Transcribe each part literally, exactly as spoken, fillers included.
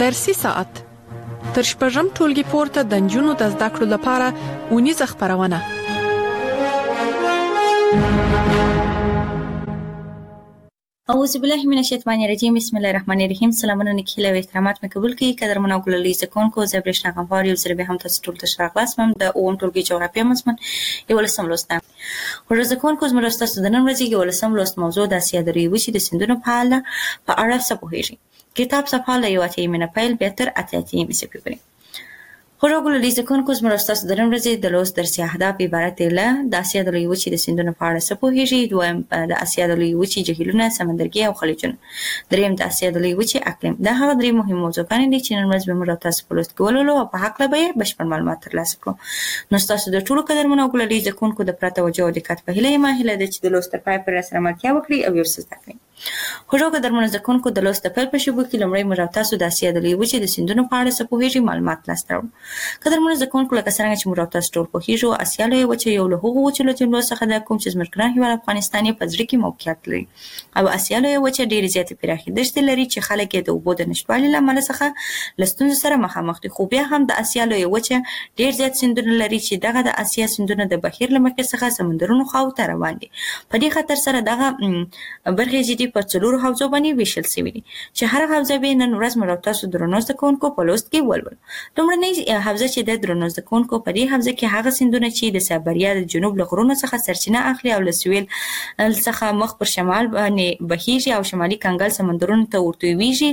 درسي ساعت تر شپږم ټولګي پورته د نجونو د زده کړو لپاره اونیزه خپرونه. اعوذ بالله من الشیطان الرجیم. بسم الله الرحمن الرحیم. سلامونه نکیله و احترامات مې قبول کړئ. قدرمنو ګلالي زکونکو زه برېښنا غموار یو ځل به هم تاسو ټول ته ښه راغلاست. د اووم ټولګي جغرافیه مضمون یولسم لوست ده. ورځ زکونکو زموږ تاسو د نن ورځې یولسم لوست موضوع د اسیا دریوي وچې د سیندونو په اړه په اړه څه پوهیږئ. کتاب صفحه له یو اتیا نه پیل به تر اتیا اتیا صفحې پورې. خورا ګلالي زکونکو زموږ تاسو د نن ورځې د لوست درسي اهداف عبارت دي له د اسیا د لویې وچې د سیندونو په اړه څه پوهیږئ. دویم د اسیا د لویې وچې جهیلونه، سمندرګي او خلیجونه. دریم د اسیا د لویې وچې اقلیم. دا هغه درې مهم موضوعګانې دي چې نن ورځ به موږ تاسو په لوست کې ولولو او په هکله به یې بشپړ معلومات ترلاسه کړو. نو ستاسو د ټولو قدرمنو ګلالي زکونکو د پوره توجه او دقت په هیله یم. هیله ده چې د لوست تر پای پورې راسره ملتیا وکړئ او یو څه زده کړئ. خوږو قدرمنو زکونکو د لوست د پیل په شیبو کې لومړی موږ تاسو د اسیا د لویې وچې د سیندونو په اړه څه پوهیږئ معلومات لاسته راوړو. قدرمنو زکونکو لکه څرنګه چې موږ تاسو ټول پوهیږو، اسیا لویې وچه یو له هغو وچو له جملو څخه ده کوم چې زموږ ګران هېواد افغانستان یې په زړه کې موقعیت لري. او اسیا لویې وچه ډېرې زیاتې پراخې دښتې لري چې خلک یې د اوبو د نشتوالي له امله څخه له ستونزو سره مخامخ دي. خو بیا هم د اسیا لویې وچه ډېر زیات سیندونه لري چې دغه د اسیا سیندونه د بهیر له مخې څخه سمندرونو خواو ته روان دي. په دې خاطر سره دغه برخې چې دي په څلورو حوزو باندې ویشل شوي دي چې هر حوزه به نن ورځ موږ تاسو درنو زده کوونکو په لوست کې ولولو. لومړنۍ حوزه چې د درنو زده کوونکو په دې حوزه کې هغه سیندونه چې د سایبریا د جنوب له غرونو څخه سرچینه اخلي او له سویل څخه مخ پر شمال باندې بهیږي او شمالي کنګل سمندرونو ته ورتویږي.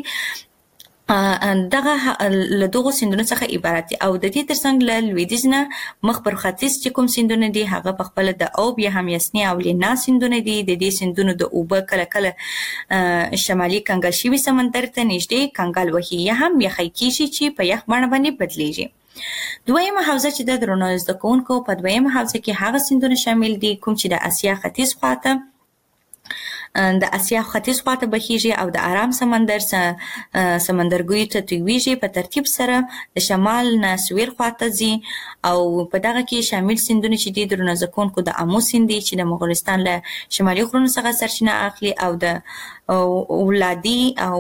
دغه له دغو سیندونو څخه عبارت دي او د دې ترڅنګ له لویدیځ نه مخ پر ختیځ چې کوم سیندونه دي هغه په خپله د اوب یا هم یسني او لینا سیندونه دي. د دې سیندونو د اوبه کله کله شمالي کنګل شوي سمندر ته نږدې کنګل وهي یا هم یخی کیږي چې په یخ بڼه باندې بدلیږي. دویمه حوزه چې د درنو زده کوونکو په دویمه حوزه کې هغه سیندونه شامل دي کوم چې د اسیا ختیځ خواته د اسیا ختیځ خواته بهیږي او د آرام سمندر سمندرګیو ته تویږي. په ترتیب سره د شمال نه سویل خواته ځي او په دغه کې شامل سیندونه چې دي درنو زده کوونکو د امو سیند دی چې د مغولستان له شمالي غرونو څخه سرچینه اخلي او د اولادي او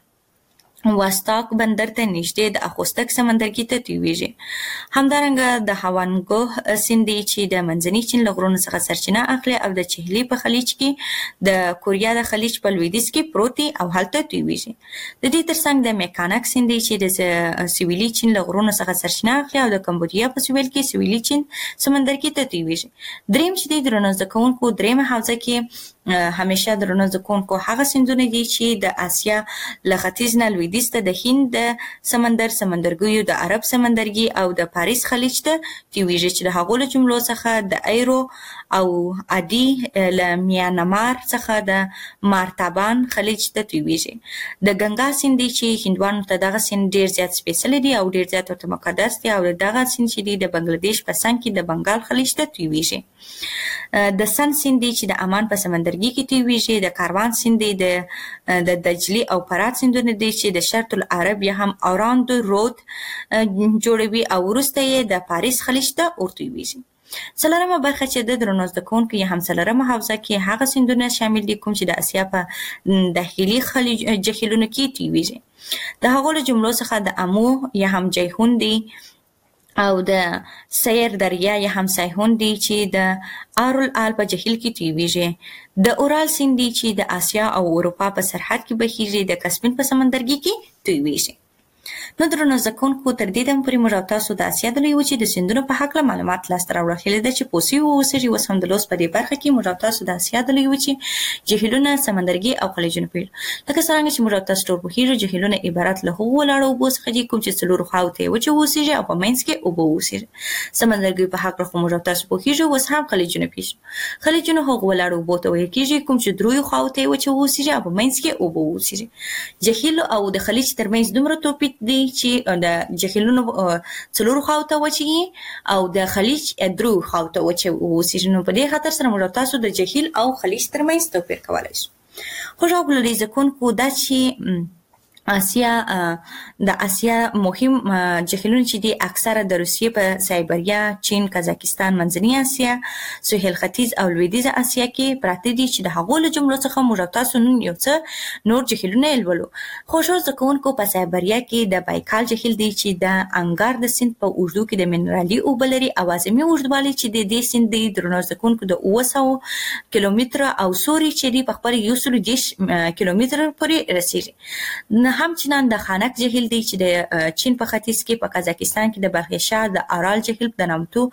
واستاک بندر ته نږدې د اخوستک سمندرګي ته تویږي. همدارنګه د هوانګو سیند دی چې د منځني چین له غرونو څخه سرچینه اخلي او د چهلي په خلیج کې د کوریا د خلیج په لویدیځ کې پروت دی او هلته تویږي. د دې ترڅنګ د میکانک سیند دی چې د سویلي چین له غرونو څخه سرچینه اخلي او د کمبودیا په سویل کې سویلي چین سمندرګي ته تویږي. دریم چې د درنو زده کوونکو دریمه حوزه کې همیشه درنو زده کوونکو هغه سیندونه دي چې د اسیا له ختیځ نه لویدیځ ته د هند د سمندر سمندرګیو د عرب سمندرګي او د پاریس خلیج ته تویږي چې د هغو له جملو څخه د ایرو او ادي له میانمار څخه د مارتابان خلیج ته تویږي. د ګنگا سیند دی چې هندوانو ته دغه سیند ډیر زیات سپیڅلی دی او ډیر زیات ورته مقدس دی او دغه سیند چې دی د بنگلادیش په څنګ کې د بنګال خلیج ته تویږي. د سن سیند دی چې د عمان په سمندرګي کې تویږي. د کاروان سیند دی د د دجلي او فرات سیندونه دی چې د شرط العرب یا هم اوراند رود جوړوي او وروسته یې د پاریس خلیج ته ورتویږي. څلورمه برخه چې د درنو زده کوونکو یا هم څلورمه حوزه کې هغه سیندونه شامل دي کوم چې د اسیا په داخلي خلیج جهیلونو کې تویږي. د هغو له جملو څخه د امو یا هم جیهون دی او د سیر دریا یا هم سیهون دی چې د آرالآل په جهیل کې تویږي. د اورال سیند دی چې د اسیا او اروپا په سرحد کې بهیږي. د کسپین په سمندرګي کې تویږي. نو درنو زده کوونکو تر دې دمه پورې موږ تاسو د اسیا د لویې وچې د سیندونو په هکله معلومات لاسته راوړل. هیله ده چې پوه سوي واوسئ. اوس هم د لوست په دې برخه کې موږ تاسو د اسیا د لویې وچې جهیلونه، سمندرګي او خلیجونه پوهیږو. لکه څرنګه چې موږ تاسو ټول پوهیږو جهیلونه عبارت له هغو ولاړو اوبو څخه دي کوم چې څلورو خواو ته یې وچې واوسیږي او په منځ کې اوبه واوسیږي. سمندرګي په هکله خو موږ تاسو پوهیږو. اوس هم خلیجونه پوهیږو. خلیجونه هغو ولاړو اوبو ته ویل کېږي کوم چې دریو خواو ته یې وچې واوسیږي او په منځ کې اوبه واوسیږي. جهیل او د خلیج ترمنځ دومره توپیر دی چې د جهیلونو څلورو خواو ته وچې او د خلیج درو خواو ته وچې واوسیږي. نو په دې خاطر سره موږ تاسو د جهیل او خلیج ترمنځ توپیر کولی شو. خوږو ګلالي زده کوونکو دا چې آسیا د آسیا مهم جهیلونه چې دي اکثره د روسیې په سایبریا، چین، قزاقستان، منځنۍ آسیا، سهیل ختیځ او لویدیځه آسیا کې پراته دي چې د هغو له جملو څخه موږ تاسو نن یو څه نور جهیلونه ولولو. خوشو زکونکو په سایبریا کې د بایکال جهیل دی چې د انګار د سیند په اوږدو کې د منرالي اوبه لري او اعظمي اوږدوالی چې د دې سیند دی درنو زکونکو د اوه سوه کیلومتره او سوري چې دی په خپل یو سل دېرش کیلومتره پورې رسیږي. همچنان د خانک جهیل دی چې د چین په ختیځ کې په قزاقستان کې د بلخشاه د آرال جهیل د نامتو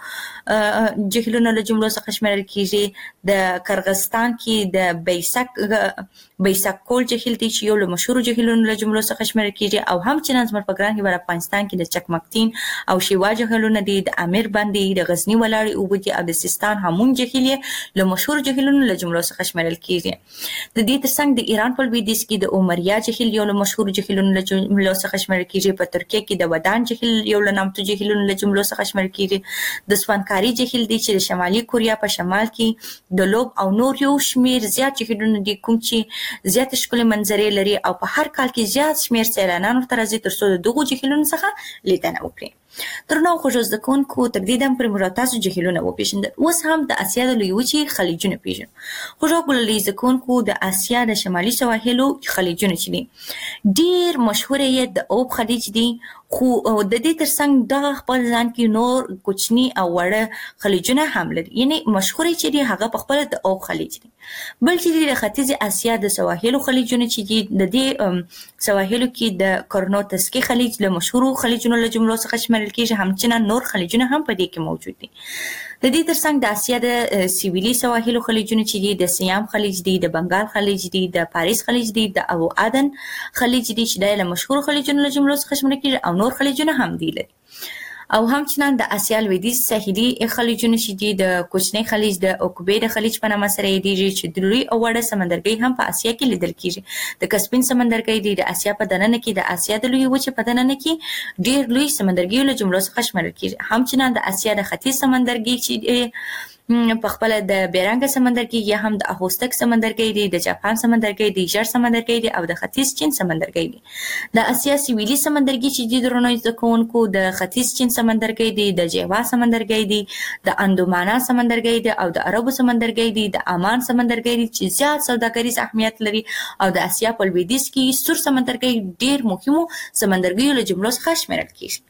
جهیلونو له جملو څخه شمیرل کیږي. د قرغستان کې د بیسک بیسک کول جهیل دی چې یو له مشهور جهیلونو له جملو څخه شمیرل کیږي او همچنان زموږ په ګران هیواد افغانستان کې د چکمکتین او شیوا جهیلونه دي، د امیر باندې د غزنی ولاړې اوبه دي او د سیستان همون جهیل له مشهور جهیلونو له جملو څخه شمیرل کیږي. د دې ترڅنګ د ایران په لویدیځ کې د اومریا جهیل یو له مشهور جهیلونو له جملو څخه شمیرل کیږي. په ترکیه کې د ودان جهیل یو له نامتو جهیلونو له جملو څخه شمیرل کیږي. د سوانکاری جهیل دی چې د شمالي کوریا په شمال کې د لوب او نور یو شمیر زیات جهیلونه دي کوم چې زیات ښکلي منظرې لري او په هر کال کې زیات شمیر سیلانیان ورته راځي تر څو د دغو جهیلونو څخه لیدنه وکړي. درنو خوږو زده کوونکو تر دې دم پورې موږ تاسو جهیلونه وپېژندل. اوس هم د اسیا د لویې وچې خلیجونه پېژنو. خوږو ګلالي زده کوونکو د اسیا د شمالي سواحلو خلیجونه چې دي ډېر مشهور یې د اوب خلیج دی، خو د دې ترڅنګ دغه خپل ځان کې نور کوچني او وړه خلیجونه هم لري. یعنی مشهور چې دی هغه په خپل د اوب خلیج دی. بل چې د ختیځ اسیا د سواحلو خلیجونه چې دي د دې سواحلو کې د کرنوتسکي خلیج له مشهور خلیجونو له جملو څخه شمیرل کیږي. همچنان نور خلیجونه هم په دې کې موجود دي. د دې ترڅنګ د اسیا د سیویلي سواحلو خلیجونه چې دي د سیام خلیج دی، د بنگال خلیج دی، د پاریس خلیج دی، د ابو عدن خلیج دی چې د مشهور خلیجونو له جملو څخه شمیرل کیږي او نور خلیجونه هم دي لري. او همچنان د اسیا لویدیځ ساحلي خلیجونه چې دي د کوچنی خلیج د عقبې د خلیج په نامه سره یادیږي چې د لوی او وړه سمندرګي هم په اسیا کې لیدل کیږي. د کسپین سمندرګي دی د اسیا په دننه کې د اسیا د لوی وچې په دننه کې ډیر لوی سمندرګي له جملو څخه شمیرل کیږي. همچنان د اسیا د ختیځ سمندرګي چې په خپل د بیرنګ سمندرګي یا هم د اهوستک سمندرګي دی، د جاپان سمندرګي دی، ژړ سمندرګي دی او د ختیځ چین سمندرګي دی. د اسیا سیویلي سمندرګي چې د درنوي زکونکو د ختیځ چین سمندرګي دی، د جیوا سمندرګي دی، د اندومانا سمندرګي دی او د عربو سمندرګي دی، د عمان سمندرګي دی چې زیات سوداګریز اهمیت لري او د اسیا په لویدیځ کې سور سمندرګي ډیر مهمو سمندرګي له جملو څخه شمیرل کیږي.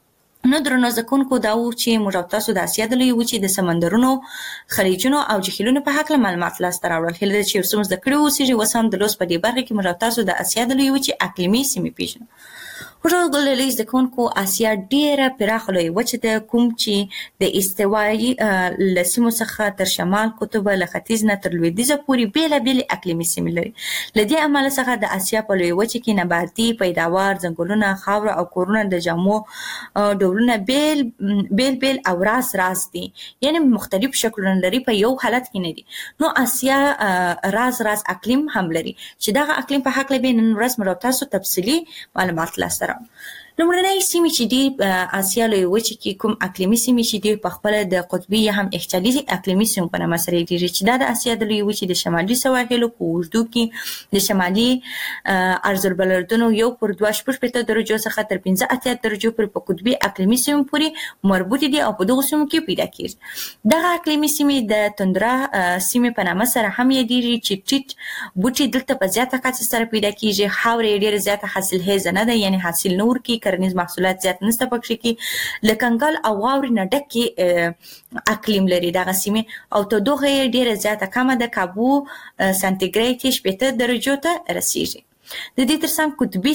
نو درنو زکونکو دا و چې موږ تاسو د اسیا د لویې وچې د سمندرونو، خلیجونو او جهیلونو په هکله معلومات لاسته راوړل. هیله ده چې یو څه زده کړي اوسېږي. اوس هم د لوست په دې برخه کې موږ تاسو د اسیا د لویې وچې اقلیمي سیمې پېژنو. خوږو ګلالي زده کوونکو اسیا ډېره پراخه لویه وچه ده کوم چې د استوایي له سیمو څخه تر شمال قطب له ختیځ نه تر لویدیځه پورې بېلابېلې اقلیمي سیمې لري. له دې امله څخه د اسیا په لویه وچه کې نباتي پیداوار، ځنګلونه، خاوره او کورونه د جامو ډولونه بیل بیل بیل او راز راز دي، یعنی مختلف شکلونه لري، په یو حالت کې نه دي. نو اسیا راز راز اقلیم هم لري چې دغه اقلیم په هکله به نن ورځ موږ تاسو تفصیلي معلومات لاسته راوړو. لومړنۍ سیمې چې دي اسیا لویې وچې کې کوم اقلیمي سیمې چې دي په خپله د قطبي یا هم اقچالي اقلیمي سیمو په نامه سره یادېږي چې دا د اسیا د لویې وچې د شمالي سواحلو په اوږدو کې د شمالي عرضالبلدونو یو پر دوه شپږ شپېته درجو څخه تر پنځه اتیا درجو پورې په قطبي اقلیمي سیمو پورې مربوطې دي او په دغو سیمو کې پیدا کېږي. دغه اقلیمي سیمې د توندرا سیمې په نامه سره هم یادېږي چې ټیټ بوټي دلته په زیاته کچه سره پیدا کېږي. خاوره یې ډېره زیاته حاصلخیزه نه ده، یعنې حاصل نه ورکوي، کرنیز محصولات زیات نشته پکې کې. له کنګل او واورې نه ډکې اقلیم لري دغه سیمې او تودوخه یې ډېره زیاته کمه ده، کابو سانتیګریډ یې شپېته درجو ته رسیږي. د دې ترڅنګ قطبي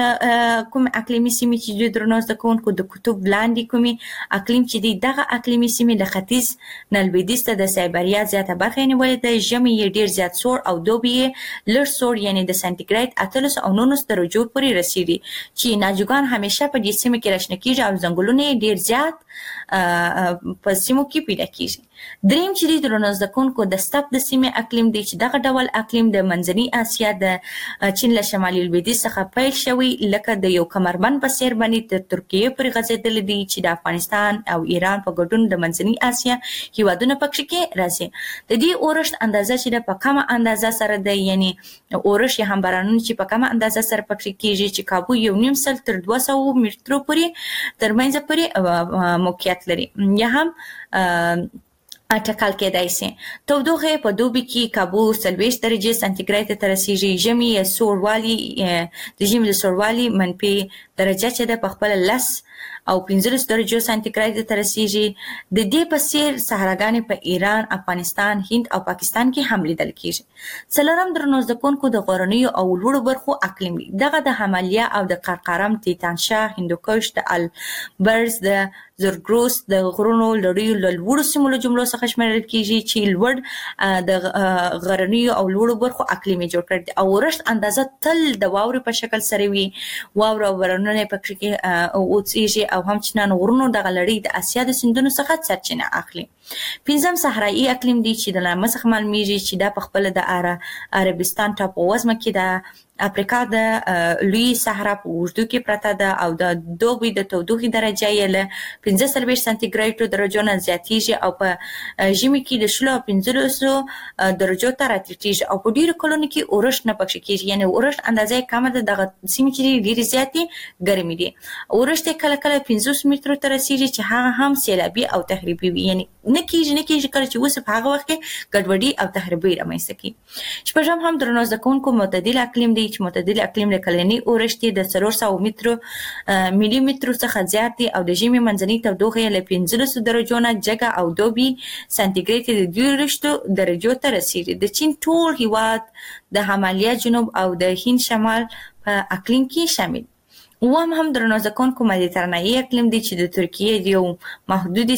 کوم اقلیمي سیمې چې دوی درنو زده کوونکو د قطب لاندې کومې اقلیم چې دی دغه اقلیمي سیمې د ختیځ نه لویدیځ ته د سایبریا زیاته برخه یې نیولې ده. ژمی یې ډېر زیات سوړ او دوبی یې لږ سوړ، یعنې د سانتیګریډ اتلس او نولس درجو پورې رسیږي چې ناجوګان همیشه په دې سیمه کې راشنه کېږي او ځنګلونه یې ډېر زیات په سیمو کې پیدا کیږي. دریم چې د درنو زده کوونکو د ستپ د سیمې اقلیم دی چې دغه ډول اقلیم د منځنۍ اسیا د چین له شمالي لویدیځ څخه پیل شوی لکه د یو کمربند په څیر باندې تر ترکیې پورې غځېدلی دی چې د افغانستان او ایران په ګډون د منځنۍ اسیا هیوادونه پکې کې راځي. د دې اورښت اندازه چې د په کومه اندازه سره د یعنی اورښت یا هم بارانونه چې په کومه اندازه سره پکې کیږي چې کابو یو نیم سل تر دوه سوه مترو پورې ترمنځ پورې موقعیت لري یا هم اټکل کېدای شي. تودوخه په دوبي کې کابو څلوېښت درجې سانتیګریډ ته رسیږي. ژمي سوړوالي د ژمي د سوړوالي منفي درجه چې د په خپل لس او پنځلس درجو سانتیګریډ ته رسیږي. د دې په څیر صحراګانې په ایران، افغانستان، هند او پاکستان کې هم لیدل کیږي. څلورم درنو زده کوونکو د غرنیو او لوړو برخو اقلیم دی. دغه د حمالیا او د قرقرم، تیتانشاه، هندوکش، د البرز، د زرګروس د غرونو لړیو له لوړو سیمو له جملو څخه شمیرل کیږي چې لوړ د غرنیو او لوړو برخو اقلیم جوړ کړی دی. او ورښت اندازه تل د واورې په شکل سره وي. واوره او بارانونه پکې کې اوسېږي او همچنان غرونو دغه لړۍ د اسیا د سیندونو څخه سرچینه اخلي. پنځم صحرایي اقلیم دی چې د نامه څخه معلومیږي چې دا په خپل د عربستان ټاپووزمه کې د افریقا د لوی صحرا په اوږدو کې پرته ده او د دوبي د تودوخې درجه یې له پنځه څلوېښت سانتیګریډ درجو نه زیاتیږي او په ژمي کې د شلو او پنځلسو درجو ته راټیټیږي او په ډیرو کلونو کې اورښت نه پکې کیږي. یعنی اورښت اندازه یې کمه ده. دغه سیمې چې ډیرې زیاتې ګرمې دي. اورښت یې کله کله پنځوس مترو ته رسیږي چې هغه هم سیلابي او تخریبي وي. یعنی نه کیږي نه کیږي کله چې اوس په هغه وخت کې ګډوډي او تخریبي رامنځته کیږي. شپږم هم درنو زده کوونکو معتدل اقلیم دی چې معتدل اقلیم له کلنی اورښت د څلور سوه مترو ملي مترو څخه زیات دی او د ژمي منځنۍ تودوخه له پنځلسو درجو نه جګه او دوبي سانتیګریډ د دېرشو درجو ته رسیږي. د چین ټول هیواد د حمالیا جنوب او د هند شمال په اقلیم کې شامل. اووم هم درنو زده کوونکو مدیترانه‌ایي اقلیم دی چې د ترکیې د یو محدودې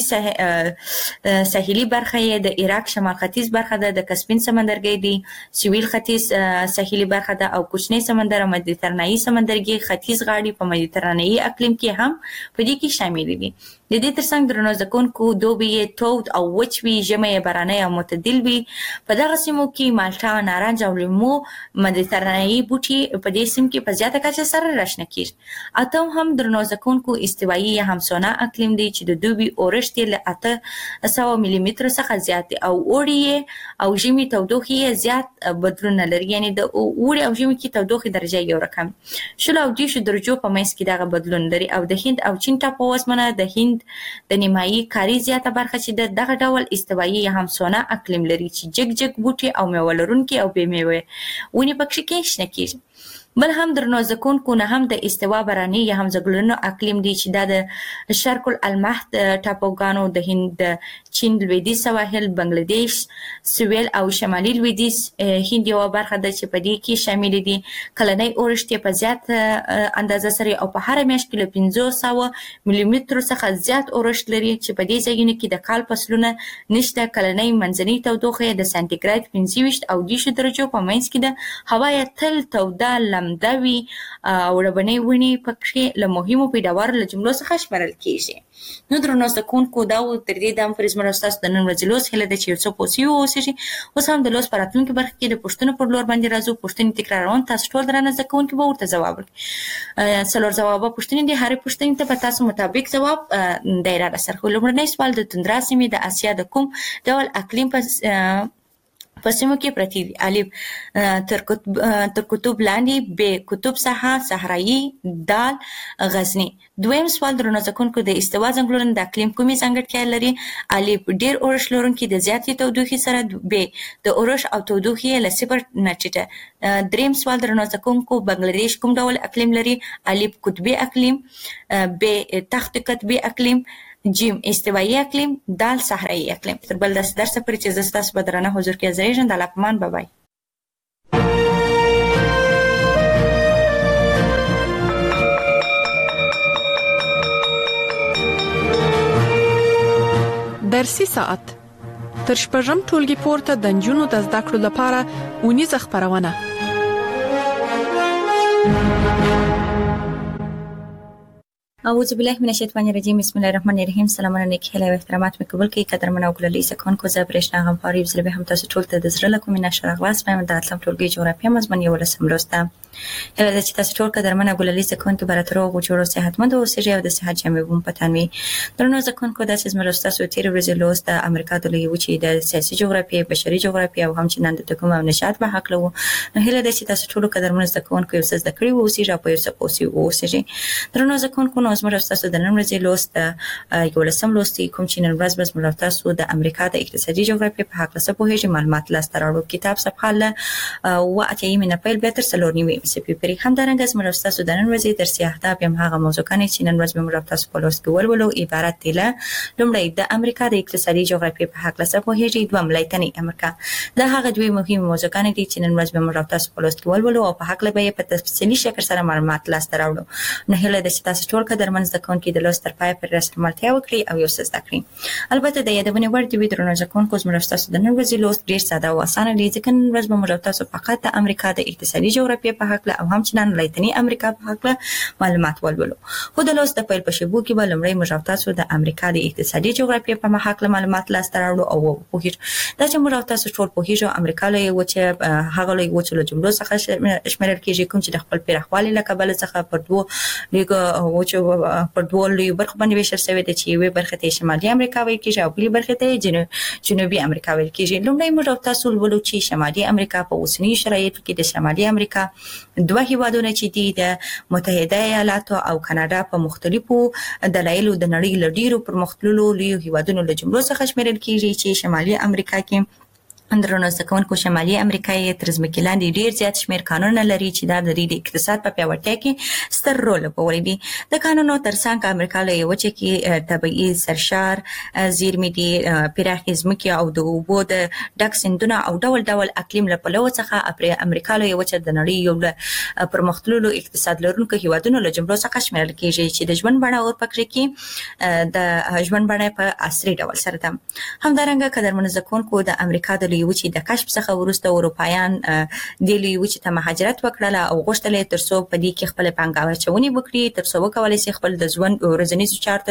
ساحلي برخه یې د عراق شمال ختیځ برخه ده، د کسپین سمندرګي دی سویل ختیځ ساحلي برخه ده او کوچنی سمندر او مدیترانه‌ایي سمندرګي ختیځ غاړي په مدیترانه‌ایي اقلیم کې هم په دې کې شامل دي. د دې ترڅنګ درنو زده کوونکو دوبي یې تود او وچ وي، ژمی یې باراني او معتدل وي. په دغه سیمو کې مالټا، نارنج او لیمو مدیترانه‌ایي بوټي په دې سیمه کې په زیاته کچه سره راشنه کیږي. اتم هم درنو زده کوونکو استوایي یا همسونه اقلیم دی چې د دوبي اورښت یې له اته سوه ملي مترو څخه زیات دی او اوړي او ژمي تودوخه یې زیات بدلون نه لري. یعنی د اوړي او ژمي کې تودوخه درجه یو رقم شل او دیشو درجو په منځ کې دغه بدلون لري. او د هند او چین ټاپووزمه د هند د نیمایي کاري زیاته برخه چې د دغه ډول استوایي یا همسونه اقلیم لري چې جګ جګ بوټي او میوه لرونکي او بې میوې ونې پکې کې شنه کیږي. بل هم درنو زده کوونکو نه هم د استوا باراني یا هم ځنګلونو اقلیم دی چې دا د شرق المحد ټاپوګانو د هند، چین لویدیځ سواحل، بنگلاديش، سویل او شمالي لویدیځ هند یو برخه ده چې په دې کې شامل دي. کلنی اورښت په زیات اندازه سره او په هر میاشت کې له پنځه سوه ملي مترو څخه زیات اورښت لري چې په دې ځایونو کې د کال فصلونه نشته. کلنی منځنۍ تودوخه د سانتیګریډ پنځه ویشت او دیشو درجو په منځ کې ده. هوا یې تل توده لمدوي او ربني ونی پکې له مهمو پیداوارو له جملو څخه شمارل کیږي. نو درنو زده کوونکو دا و تر دې دم پرزمر استاد د نن ورځې لوست هله د چې یو څه پوسیو اوسېږي. اوس هم د لوست په راتلونکي برخه کې د پوښتنو پر لور باندې راځو. پوښتنې تکراروم، تاسو ټول درنه زده کوونکي به ورته ځواب ورکړي. څلور ځوابه پوښتنې دي، هرې پوښتنې ته به تاسو مطابق ځواب دایره راسره خو. لومړنی سوال د توندرا سیمې د اسیا د کوم ډول اقلیم په په سیمو کې پرتی دي؟ الف تر قطب لاندې، ب قطب ساحه صحرایي، دال غزنی. دویم سوال درنو زده کوونکو د استوا ځنګلونو د اقلیم کومې ځانګړتیاوې لري؟ الف ډیر اورښت لرونکي د زیاتې تودوخې سره، ب د اورښت او تودوخې له صفر نه ټیټه. دریم سوال درنو زده کوونکو بنگلاديش کوم ډول اقلیم لري؟ الف قطبي اقلیم، ب تخت قطبي اقلیم، جیم استوایي اقلیم، دال صحرایي اقلیم. تر بل داسې درسه پورې چې زه ستاسو په درانه حضور کې حاضرېږم. د الله په امان، بای بای. درسي ساعت تر شپږم ټولګي پورته د نجونو د زده کړو لپاره اونیزه خپرونه. اعوذ بالله من الشیطان الرجیم بسم الله الرحمن الرحیم. سلامونه نیک هیله او احترامات مې قبول کړئ قدرمن او ګلالي سکونکو زه برېښنا غمخوار یو ځل بیا هم تاسو ټول ته د زړه له کومې نشه راغلاست وایم. د اتلم ټولګي جغرافیه مضمون یولسم لوسته. هیله ده چې تاسو ټول قدرمن او ګلالي سکونکو براتر او جوړ او صحتمند اوسئ او د صحت جامې بوم پتان وي. درنو سکونکو د سیس مرسته سو تیر ورځې لوست د امریکا د لوی وچې د سیاسي جغرافیه بشري جغرافیه او همچنان د تکوم او نشاط په حق لو. نو هیله ده چې تاسو ټول قدرمن سکونکو یو څه زده کړی وو چې را په یو څه اوسئ اوسئ. درنو سکونکو نو زموږ تاسو د نن ورځې لوست یولسم لوست کوم چې نن ورځ بس موږ تاسو د امریکا د اقتصادي جغرافیه په حق له پوهیږي معلومات لاسته راوړو. کتاب صفحه له و اتیا من پیل به تر څلور نیمه سپی پرې هم درنګ موږ تاسو د نن ورځې درسي اهداف هم هغه موضوعونه چې نن ورځ موږ تاسو په لوست کې ولولو عبارت دي له لومړی د امریکا د اقتصادي جغرافیه په حق له پوهیږي دوم لایتنی امریکا. دا هغه دوی مهمه موضوعونه دي چې نن ورځ موږ تاسو په لوست کې ولولو او په حق له به په تفصیلي شکل سره معلومات لاسته راوړو. نو هله د تاسو ټول قدرمن زکون کې د لوست تر پای پر رسم ملتیا وکړي او یو څه زده کړئ. البته د یادونه ور دي درنو ځکون کوم موږ تاسو د نن ورځې لوست ډیر ساده او اسانه دي ځکه نن ورځ به موږ تاسو فقط د امریکا د اقتصادي جغرافیه په حق او همچنان لایتنی امریکا په حق معلومات ولولو. خو د لوست د پیل په شیبو کې به لمړی موږ تاسو د امریکا د اقتصادي جغرافیه په حق معلومات لاسته راوړو او پوهیږو دا چې موږ تاسو ټول پوهیږو امریکا له یو چې هغه له یو څلو جملو څخه شمیرل کېږي کوم چې د خپل پراخوالي له کبل څخه پر دوه لږ او چې پر دوه لوی برخه باندې ویشل شوی دی چې یوه برخه ته شمالي امریکا ویل کېږي او بلې برخه ته جنوبي امریکا ویل کېږي. لومړی موږ تاسو ولولو چې شمالي امریکا په اوسنی شرایطو کې د شمالي امریکا دوه هیوادونه چې دي د متحده ایالاتو او کاناډا په مختلفو دلایلو د نړۍ له ډیرو پرمختللو لویو هیوادونو له جملو څخه شمیرل کېږي چې شمالي امریکا کې اندرونو سکونکو شمالي امریکا یې تر ځمکې لاندې ډیر زیات شمیر قانونونه لري چې دا د دې اقتصاد په پیاوړتیا کې ستر رول لوبولی دي. د قانونو ترڅنګ امریکا له یو چې کې طبيعي سرشار زیرمې دي پراخې ځمکې او د اوبو د ډک سیندونه او ډول ډول اقلیم له پلوه څخه امریکا له یو چې د نړۍ یو پرمختللو اقتصاد لرونکو هیوادونو له جملو څخه شمیرل کېږي چې د ژوند بڼه او پکې کې د ژوند بڼه په عصري ډول سره ده. همدارنګه قدرمن زکونکو د امریکا د یو چې د کشف څخه ورسته اروپایان د یو چې ته مهاجرت وکړه او غوښتل ترڅو په دې کې خپل پنګاوي چونی وکړي ترڅو وکولای شي خپل د ژوند ورځنی چارت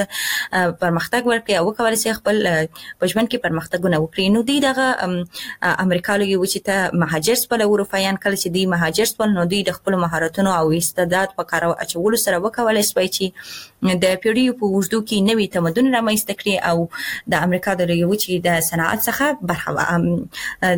پرمختګ ورکړي او وکولای شي خپل په ژوند کې پرمختګونه وکړي. نو دوی دغه امریکا له یو چې ته مهاجر سپل اروپایان کله چې دوی مهاجر سپل نو دوی د خپل مهارتونو او استعداد په کار اچولو سره وکولای شي چې د پیړیو په وجودو کې نوې تمدن رامنځته کړي او د امریکا د یو چې د صنعت څخه برخه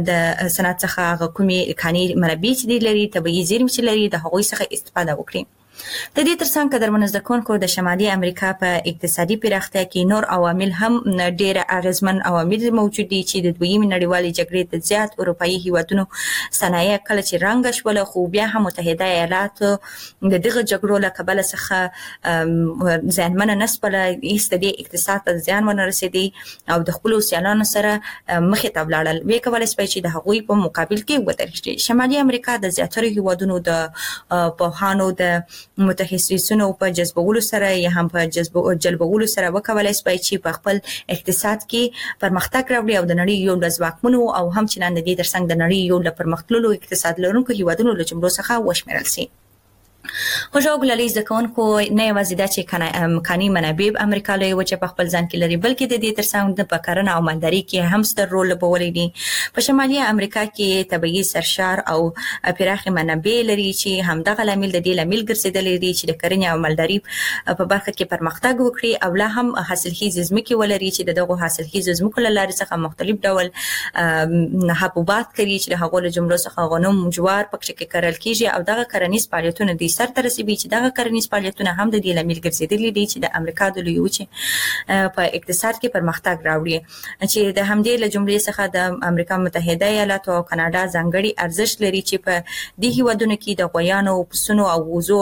د صنعت څخه هغه کومي کاني منابع چې دي لري طبيعي زیرمې چې لري د هغوی څخه استفاده وکړي. د دې ترڅنګ قدرمن زکونکو د شمالي امریکا په اقتصادي پراختیا کې نور عوامل هم ډېر اغیزمن عوامل موجود دي چې د دویمې نړیوالې جګړې د زیات اروپאי هیوادونو صنایع کله چې رنګ شول خو بیا هم متحده ایالات د دغه جګړو له کبله څخه ځانمنه نسبله ایستدي اقتصاد ته ځان ونه رسیدي او د خپل سیالانو سره مخې ته ولاړل وی کولای شي چې د هغوی په مقابل کې ودرېږي. شمالي امریکا د زیاتره هیوادونو د پوهانو د متخصصینو په جذبولو سره یا هم په جلبولو سره وکولای شي چې په خپل اقتصاد کې پرمختګ راوړي او د نړۍ یو د ځواکمنو او همچنان د دې ترڅنګ د نړۍ یو د پرمختللو اقتصاد لرونکو هیوادونو له جملو څخه وشمیرل شي. خو جو ګلالي زکونکو نه یوازې دا چې امکاني منابع امریکا له یو چې په خپل ځان کې لري بلکې د دې ترڅنګ د پکارنه او مالداري کې هم ستر رول لوبولی دي. په شمالي امریکا کې طبيعي سرشار او پراخه منابع لري چې هم دغه لامل د دې لامل ګرځیدل دي چې د کرنې او مالداري په برخه کې پرمختګ وکړي او لا هم حاصلخیز ځمکې ولري چې دغه حاصلخیز ځمکو له لارې څخه مختلف ډول حبوبات کوي چې د هغو له جملو څخه غنم جوار پکې کې کرل کیږي او دغه کرنیز فعالیتونه دي سر ته رسیدي چې دغه کرنیز فعالیتونه هم د دې لامل ګرځیدلي دي چې د امریکا د لوی وچې په اقتصاد کې پرمختګ راوړي چې د همدې له جملې څخه د امریکا متحده ایالاتو او کاناډا ځانګړي ارزښت لري چې په دې هیوادونو کې د غویانو پسونو او وزو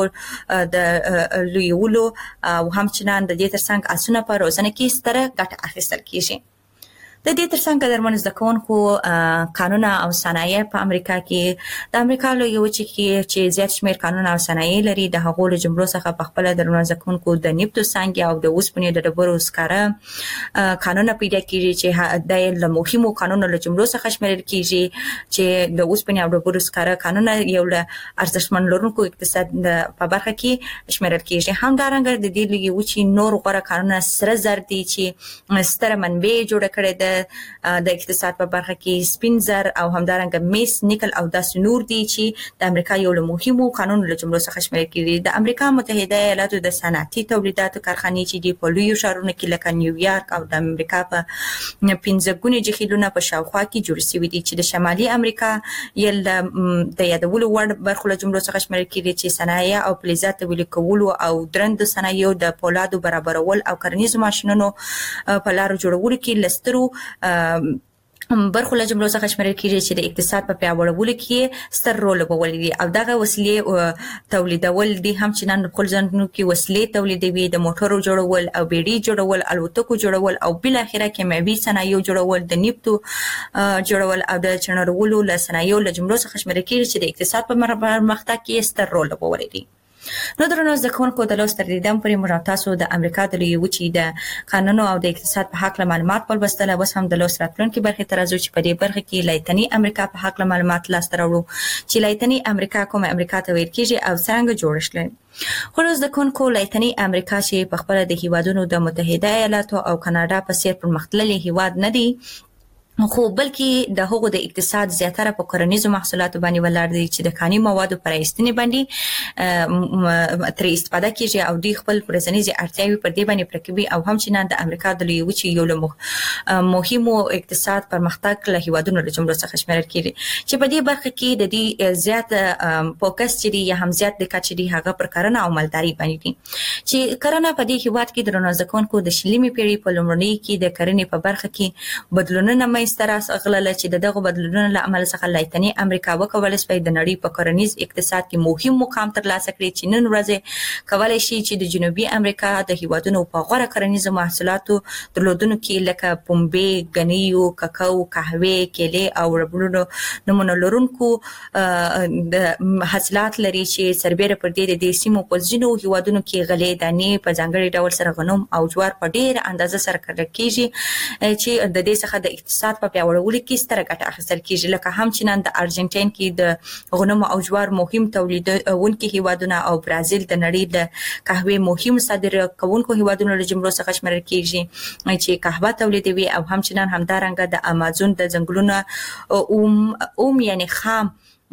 د لویولو او همچنان د دې ترڅنګ اسونه په روزنه کې ستره ګټه اخیستل کیږي. د دې ترڅنګ قدرمن زده کوونکو قانون او صنایع په امریکا کې د امریکا لویه وچه کې چې زیات شمېر قانون او صنایع لري د هغو له جملو څخه په خپله درمن زده کوونکو د نفتو څانګې او د اوسپنې د ډبرو سکاره قانون پیدا کیږي چې د له مهمو قانونو له جملو څخه شمیرل کیږي چې د اوسپنې او ډبرو سکاره قانون یو له ارزښتمن لرونکو اقتصاد په برخه کې شمیرل کیږي. همدارنګه د دې لویې وچې نور غوره قانونونه سره زر دي چې ستره منبع جوړه کړې ده د اقتصاد په برخه کې سپین زر او همدارنګه میس نیکل او داسې نور دي چې د امریکا یو له مهمو قانونو له جملو څخه شمیرل کیږي. د امریکا متحده ایالاتو د صنعتي تولیداتو کارخانې چې د په لویو ښارونو کې لکه نیویارک او د امریکا په پنځه ګونې جهیلونه په شاوخوا کې جوړ شوي دي چې د شمالي امریکا یل د یادولو وړ برخو له جملو څخه شمیرل کیږي چې صنایع او فلزات تولید کولو او درند صنایعو د پولادو برابرول او کرنیزو ماشینونو په لارو جوړولو کې لسترو برخو له جملو څخه شمیرل کیږي چې د اقتصاد په پیاوړولو کې ستر رول لوبولی دي او دغه وسیلې تولیدول دي هم چې نن په ځانونو کې وسیلې تولیدوي د موټرو جوړول او بیړۍ جوړول الوتکو جوړول او بل اخره کیمیاوي صنایع جوړول د نفتو جوړول او د چنارولو له صنایعو له جملو څخه شمیرل کیږي چې د اقتصاد په پرمختګ کې ستر رول لوبولی دي. نو درنو زده کوونکو د لوست تر دیدن پورې موږ تاسو د امریکا د لویې وچې د قانونو او د اقتصاد په حق معلومات ولوستل. اوس هم د لوست راتلونکي برخې ته راځو چې په دې برخه کې لایتنی امریکا په حق معلومات لاسته راوړو چې لایتنی امریکا کومه امریکا ته ویل کیږي او څنګه جوړ شوه. خو زده کوونکو لایتنی امریکا چې په خپل د هیوادونو د متحده ایالاتو او کاناډا په څیر پرمختللي هیواد نه دی خو بلکې د هغو د اقتصاد زیاتره په کرنیزو محصولاتو باندې ولاړ دي چې د کاني موادو پر ایستنې باندې تر استفاده کیږي او دوی خپل ورځنیزې اړتیاوې پر دې باندې پوره کوي او هم چې نن د امریکا د لویې وچې یو له مهمو اقتصاد پرمختګ له هیوادونو له جملو څخه شمیرل کیږي چې په دې برخه کې د دې زیات فوکس چې دی یا هم زیات دقت چې دی هغه پر کرنه او مالداري باندې دي چې کرنه په دې هیواد کې درنو زده کوونکو د شلمې پیړۍ په لومړنۍ کې د کرنې په برخه کې بدلونونه ستراس اغلل چې دغه بدلونونو له امله څخه لایتنی امریکا وکولای شي د نړۍ په کرنیز اقتصاد کې مهم مقام ترلاسه کړي چې نن ورځ کولای شي چې د جنوبي امریکا د هیوادونو په غوره کرنیزو محصولاتو درلودونکو کې لکه پنبې، ګنیو، کاکاو، قهوې، کیلې او ربړونو نمونه لرونکو د حاصلات لري چې سربېره پر دې د دې سیمو په ځینو هیوادونو کې غلې دانې په ځانګړي ډول سره غنم او جوار په ډېر اندازه سره کرل کیږي چې د دې څخه د اقتصاد په پیاوړولو کې ستره ګټه اخیستل کیږي لکه هم چې نن د ارجنټاین کې د غنمو او جوار مهم تولیدونکي هیوادونه او برازیل د نړۍ د قهوې مهم صادروونکو هیوادونو له جملو څخه شمیرل کیږي چې قهوه تولیدوي او هم چې نن همدارنګه د امازون د ځنګلونو اوم اوم یعنی خام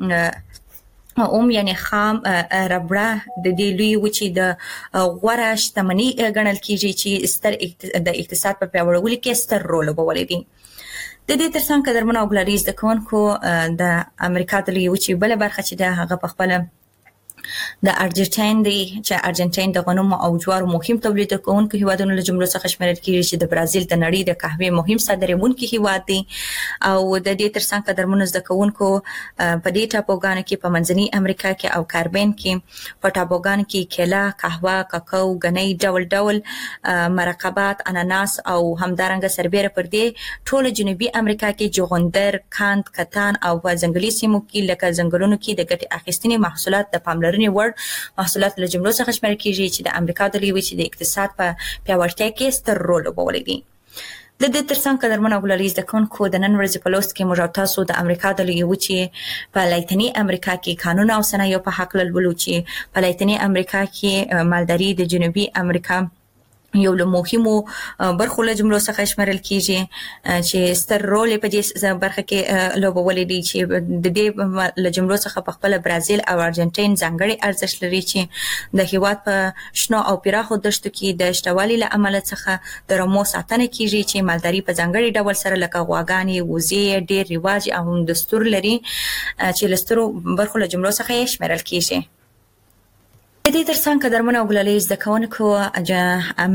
اوم یعنی خام ربړه د دې لوی وچې د غوره شتمنۍ ګڼل کیږي چې ستر د اقتصاد په پیاوړولو کې ستر رول لوبولی دی. د دې ترڅنګ قدرمن او ګلاري زده کوونکو د امریکا د لویې وچې بله برخه چې ده هغه په خپله د ارجنټاین دی چې ارجنټاین د غنمو او جوارو مهم تولیدونکو هیوادونو له جملو څخه شمیرل کیږي چې د برازیل د نړۍ د قهوې مهم صادروونکي هیواد دی او د دې ترڅنګ قدرمن زده کوونکو په دې ټاپوګانو کې په منځنۍ امریکا کې او کاربین کې په ټاپوګانو کې کیله، قهوه، کاکاو، ګنۍ، ډول ډول مرکبات، اناناس او همدارنګه سربېره پر دې ټول جنوبي امریکا کې جوغندر، کاند، کتان او په ځنګلي سیمو کې لکه ځنګلونو کې د ګټې اخیستنې محصولات د پاملرنې وړ محصولات له جملو څخه شمیرل کیږي چې د امریکا د لویې وچې د اقتصاد په پیاوړتیا کې ستر رول لوبولی دی. د دې ترڅنګ قدرمن او ګلاري زده کوونکو د نن ورځې په لوست کې موږ تاسو د امریکا د لویې وچې په لایتنی امریکا کې قانون او صنایعو په حق لولو چې په لایتنی امریکا کې مالداري د جنوبي امریکا یو له مهمو برخو له جملو څخه شمیرل کیږي چې ستر رول په دې برخه کې لوبولی دی چې د دې له جملو څخه په خپل برازیل او ارجنټاین ځانګړي ارزښت لري چې د هیواد په شنو او پراخو دښتو کې د شتوالي له امله څخه د رمو ساتنه کیږي چې مالداري په ځانګړي ډول سره لکه غواګانې، وزې ډېر رواج او دستور لري چې له سترو برخو له جملو څخه یې شمیرل کیږي. د دې ترڅنګ قدرمن او ګلالي زده کوونکو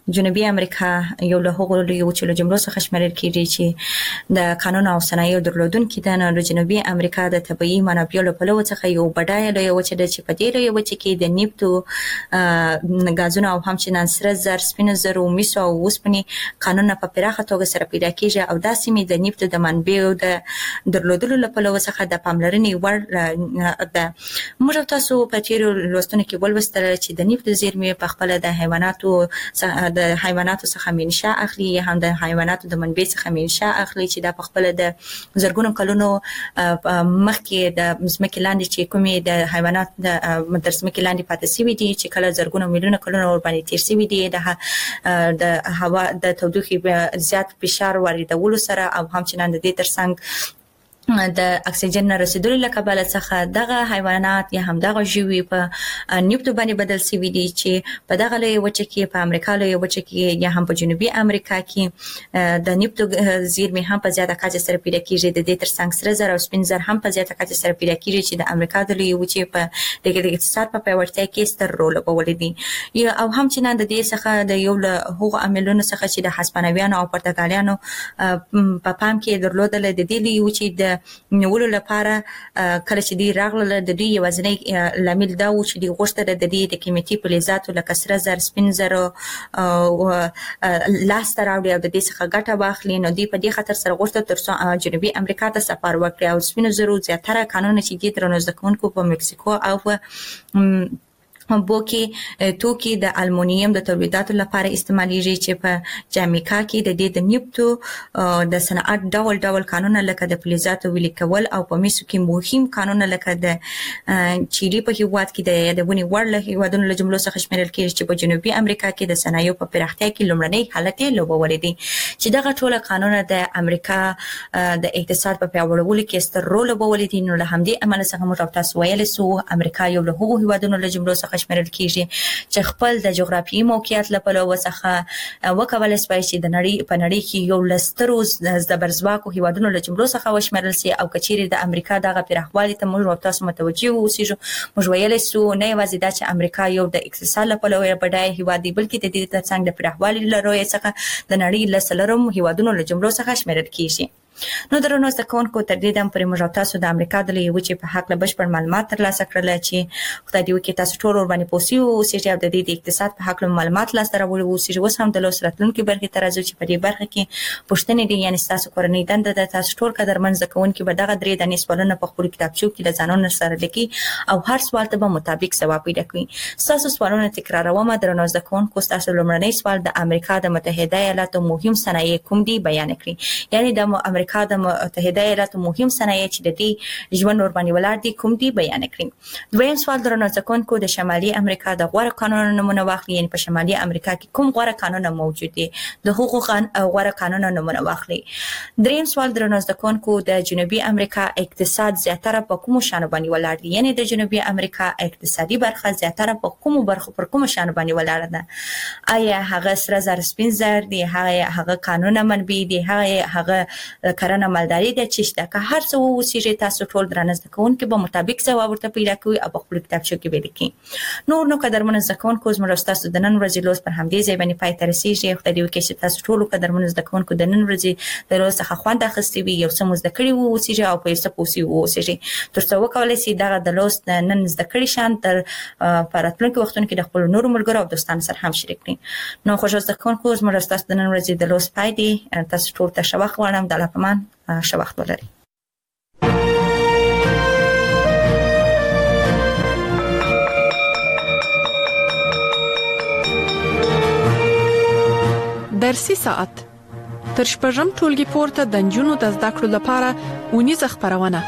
جنوبي امریکا یو له هغو لویو وچو جملو څخه شمیرل کیږي چې د قانون او صنایعو درلودونکي ده. نو جنوبي امریکا د طبیعي منابعو له پلوه څخه یو بډایه لویه وچه ده چې په دې لویه وچه کې د نفتو غازونو او همچنان سره زر، سپینو زرو، مسو او اوسپنې کانونه په پراخه توګه سره پیدا کیږي او دا سیمې د نفتو د منابعو د درلودلو له پلوه څخه د پاملرنې وړ ده. موږ تاسو په تیرو لوستونو کې ولوستل چې د نفتو زیرمې په خپل د حیواناتو د حیواناتو څخه منشأ اخلي، هم د حیواناتو د منبع څخه منشأ اخلي چې د خپل د زرګونو کلونو مخکې د ځمکې لاندې چې کومې د حیوانات د مدرسمکې لاندې پاتې شوي دي چې کله زرګونو میلیونه کلونه ور باندې تیر شوي دي د د هوا د تودوخې زیات فشار واردولو سره او همچنان د دې ترڅنګ د اکسیجن نه رسیدلو له کبله څخه دغه حیوانات یا هم دغه ژوي په نفتو باندې بدل شوي دي چې په دغه لویه وچه کې په امریکا لویه وچه کې یا هم په جنوبي امریکا کې د نفتو زیرمې هم په زیاته کچه سره پیدا کیږي. د دې ترڅنګ سره زر او سپین زر هم په زیاته کچه سره پیدا کیږي چې د امریکا د لویه وچې په د اقتصاد په پیاوړتیا کې ستر رول لوبولی دي. او همچنان د دې څخه د یو له هغو عاملونو څخه چې د هسپانویانو او پرتګالیانو په پام کې درلودل د دې لویه وچې د نیولو لپاره کله چې دی راغله د دوی یوازینی لامل دا و چې دی غوښتل د دې د قیمتي فلزاتو لکه سره زر، سپین زر او لاس ته راوړي او د دې څخه ګټه واخلي. نو دوی په دې خاطر سره غوښتل ترڅو جنوبي امریکا ته سفر وکړي او سپینو زرو زیاتره کانونه چې دي درنو زکونکو په مکسیکو او په بوکي توکي د المونیم د تولیداتو لپاره استعمالېږي چې په جامیکا کې د دې د نفتو د صنعت ډول ډول قانونه لکه د فلزاتو ویلې کول او په میسو کې مهم قانونه لکه د چيلي په هیواد کې د یادونې وړ له هیوادونو له جملو څخه شمیرل کېږي چې په جنوبي امریکا کې د صنایعو په پراختیا کې لومړنی حالت یې لوبولی دی چې دغه ټول قانونه د امریکا د اقتصاد په پیاوړولو کې ستر رول لوبولی دي. نو له همدې امله څخه موږ تاسو ویلی سو امریکا یو له هغو هیوادونو له جملو څخه شمیرل کیږي چې خپل د جغرافیایي موقعیت له پلوه څخه وکولای شي چې د نړۍ په نړۍ کې یو لسترو زبرځواکو هیوادونو له جملو څخه وشمیرل شي او کچېرې د امریکا دغه پراخوالي ته موږ تاسو متوجه اوسئ. موږ ویلی سو نه یوازې دا چې امریکا یو د اقتصاد له پلوه بډایه هیواد دی بلکې د دې ترڅنګ د پراخوالي له رویې څخه د نړۍ له څلورم هیوادونو له جملو څخه شمیرل کیږي. نو درنو زده کوونکو تر دې دم پورې موږ تاسو د امریکا د لویې وچې په هکله بشپړ معلومات ترلاسه کړل چې خدای دې وکړي تاسو ټول ورباندې پوه شوي اوسئ او د دې د اقتصاد په هکله معلومات لاسته راوړي اوسئ. اوس هم د لوست راتلونکي برخې ته راځو چې په دې برخه کې پوښتنې دي یعنې ستاسو کورنۍ دنده ده. تاسو ټول قدرمن زده کوونکي به دغه درې دانې سوالونه په خپلو کتابچو کې له ځانونو سره لیکي او هر سوال ته به مطابق ځواب پیدا کړي. ستاسو سوالونه تکراروم. درنو زده کوونکو ستاسو لومړنی سوال د امریکا د متحده ایالاتو مهم صنایع کوم دي بیان کړئ. یعنې د امریکا د متحده ایالاتو مهم صنایع چې د دې ژوند ور باندې ولاړ دي کوم دي بیان کړئ. دویم سوال درنو زده کوونکو د شمالي امریکا د غوره قانونونو نمونه واخلئ. یعنې په شمالي امریکا کې کوم غوره قانونونه موجود دي د هغو غوره قانونونو نمونه واخلئ. دریم سوال درنو زده کوونکو د جنوبي امریکا اقتصاد زیاتره په کومو شیانو باندې ولاړ دی. یعنې د جنوبي امریکا اقتصادي برخه زیاتره په کومو برخو پر کومو شیانو باندې ولاړه ده؟ آیا هغه سره زر، سپین زر دي، هغه قانونه منبع دي، هغه کرنه مالداري ده چې شته؟ که هر څه ووسیږي تاسو ټول درانه زده کوونکي به مطابق ځواب ورته پیدا کوئ او په خپلو کتابچو کې به لیکئ. نور نو قدرمنو زده کوونکو زموږ او ستاسو د نن ورځې لوست پر همدې ځای باندې پای ته رسېږي. خدای دې وکړي چې تاسو ټولو قدرمنو زده کوونکو د نن ورځې د لوست څخه خوند اخیستی وي، یو څه مو زده کړي واوسیږي او په یو څه پوه شوي واوسیږي تر څو وکولی شي دغه د لوست نن زده کړي شیان تر په راتلونکي وختونو کې د خپلو نورو ملګرو او دوستانو سره هم شریک کړي. نو خوږو زده کوونکو زموږ او ستاسو د نن ورځې د لوست پای دی. تاسو ټول ته ښه وخت غواړم. د الله په امان ښه وخت ولرئ. درسي ساعت تر شپږم ټولګي پورته د نجونو د زده کړو لپاره اونیزه خپرونه.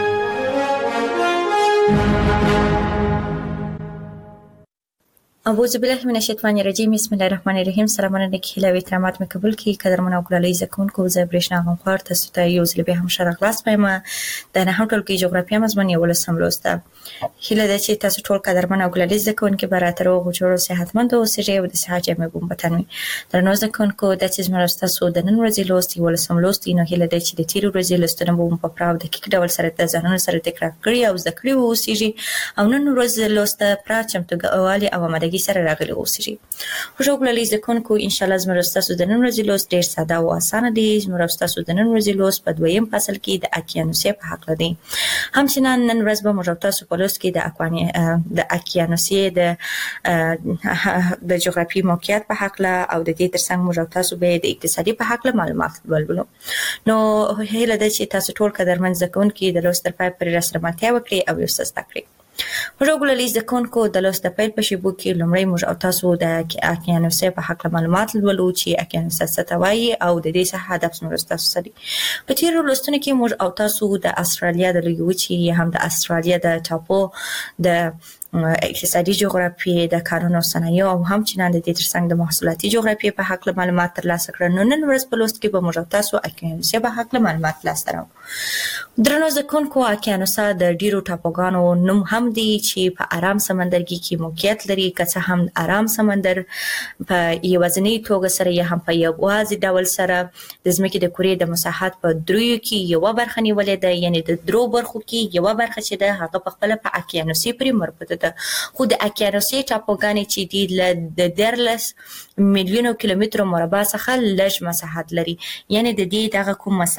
اعوذ بالله من الشیطان الرجیم. بسم الله الرحمن الرحیم. سلامونه نیکی هیله او احترامات مې قبول کړئ. قدرمن او ګلالي زکونکو زه برېښنا غمخوار تاسو ته یو ځل بیا هم ښه راغلاست وایم. د نهم ټولګي جغرافیه مضمون یولسم لوست ده. هیله ده چې تاسو ټول قدرمن او ګلالي زکونکي به راته روغ جوړ او صحتمند اوسئ او د صحت جامې بومبتن وي. درنو زکونکو د چې زموږ تاسو د نن ورځې لوست یولسم لوست نو هیله ده چې د تیرو ورځې لوستونه به په پراو دقیق ډول سره د ځانونو سره تکرار کړئ او زده کړئ اوسئ او نن ورځ لوست پرا چمتوګوالي او آمادګي سادګي سره راغلي اوسېږي. خوشو کولای زده کوونکو ان شاء الله زموږ تاسو د نن ورځې لوست ډیر ساده او اسانه دی. زموږ تاسو د نن ورځې لوست په دویم فصل کې د اکیانوسیا په حق لدی. همچنان نن ورځ به موږ تاسو په لوست کې د اکوانی د اکیانوسیا د د جغرافي موقعیت په حق له او د دې ترڅنګ موږ تاسو به د اقتصادي په حق له معلومات ولولو. نو هیله ده چې تاسو ټول قدرمن زده کوونکي د لوست تر پای پورې راسره ملتیا وکړي او یو څه زده کړئ. موږ ګولې زده کوونکو د لوست د پیل په شیبو کې لومړی موږ او تاسو د اکیانوسیا په حق معلومات ولولو چې اکیانوسیا څه ته وایي او د دې څخه هدف موږ تاسو سره. په تیرو لوستونو کې موږ او تاسو د استرالیا د لویې وچې یا هم د استرالیا د ټاپو د اقتصادي جغرافیې د کارونو صنایع او همچنان د دې ترڅنګ د محصولاتي جغرافیې په حق معلومات ترلاسه کړل. نو نن ورځ په لوست کې به موږ تاسو اکیانوسیا په حق معلومات ترلاسه کړو. درنو زده کوونکو اکیانوسیا د ډیرو ټاپوګانو نوم هم دی چې په آرام سمندرګي کې موقعیت لري، که څه هم آرام سمندر په یوازینی توګه سره یا هم په یوازې ډول سره د ځمکې د کورې د مساحت په دریو کې یو برخه نیولې ده، یعنی د درو برخو کې یو برخه چې ده هغه په خپل په اکیانوسیا پورې مربوطه ده. خو د اکیانوسیا ټاپوګانې چې دي د دیارلس میلیونو کیلومترو مربع څخه لږ مساحت لري، یعنی د دې دغه کوم